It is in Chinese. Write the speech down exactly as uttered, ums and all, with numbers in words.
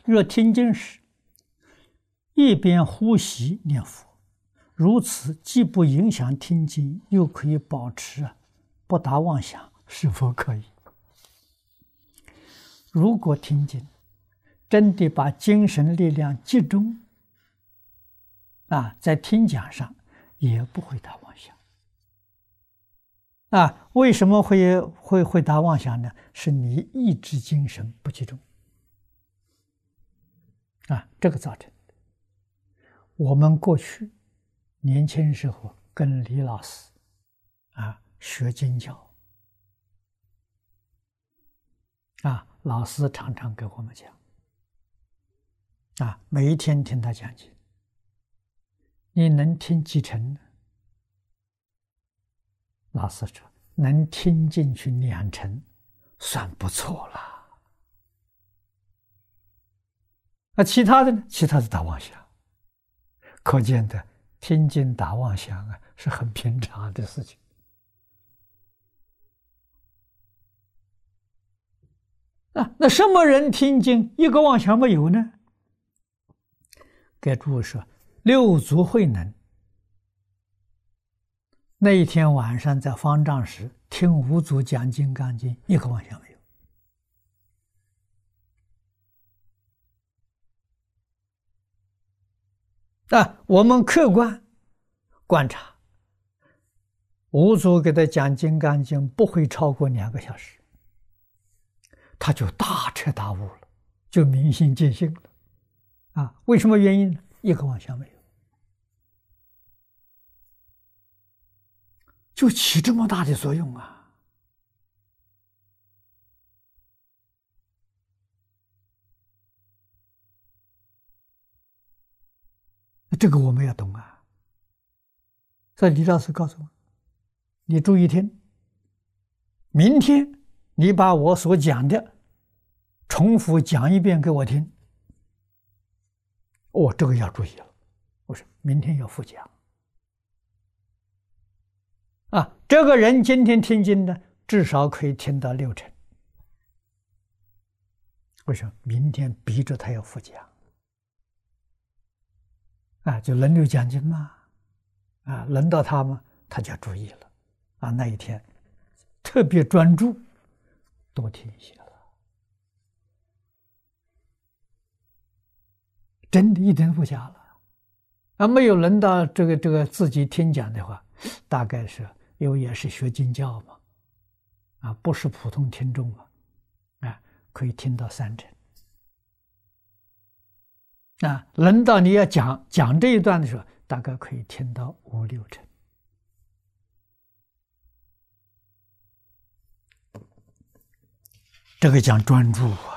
若听经时，一边呼吸念佛，如此既不影响听经，又可以保持不达妄想，是否可以？如果听经真的把精神力量集中啊，在听讲上，也不会达妄想啊。为什么会会会达妄想呢？是你意志精神不集中啊，这个造成的。我们过去年轻时候跟李老师啊学经教啊，老师常常给我们讲啊，每一天听他讲经，你能听几成呢？老师说能听进去两成，算不错了。那其他的呢？其他的打妄想，可见的听经打妄想啊，是很平常的事情。啊，那什么人听经一个妄想没有呢？给诸位说，六祖慧能那一天晚上在方丈室听五祖讲《金刚经》，一个妄想没有。啊，我们客观观察，五祖给他讲《金刚经》不会超过两个小时，他就大彻大悟了，就明心见性了。啊，为什么原因呢？一个妄想没有，就起这么大的作用啊！这个我们要懂啊。所以李老师告诉我，你注意听，明天你把我所讲的重复讲一遍给我听。哦，这个要注意了。我说明天要复讲啊。这个人今天听经呢，至少可以听到六成。为什么？明天逼着他要复讲啊，就轮流讲经嘛。啊，轮到他嘛，他就要注意了啊。那一天特别专注，多听一些了。真的一点不假了啊！没有轮到这个这个自己听讲的话，大概是因为也是学经教嘛，啊，不是普通听众嘛，啊，可以听到三成。啊，轮到你要讲讲这一段的时候，大概可以听到五六成。这个讲专注啊。